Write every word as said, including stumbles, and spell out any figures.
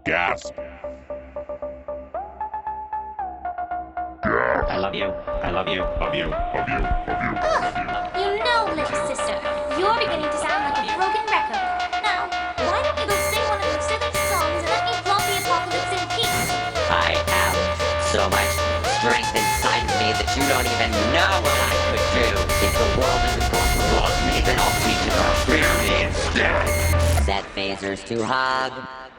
Gasp. I love you. I love you. Love you, love you, love you, love you. You know, little sister, you're beginning to sound like a broken record. Now, why don't you go sing one of your silly songs and let me flaunt the apocalypse in peace? I have so much strength inside of me that you don't even know what I could do. If the world isn't going to love me, then I'll teach it to fear me instead. Set phasers to hug.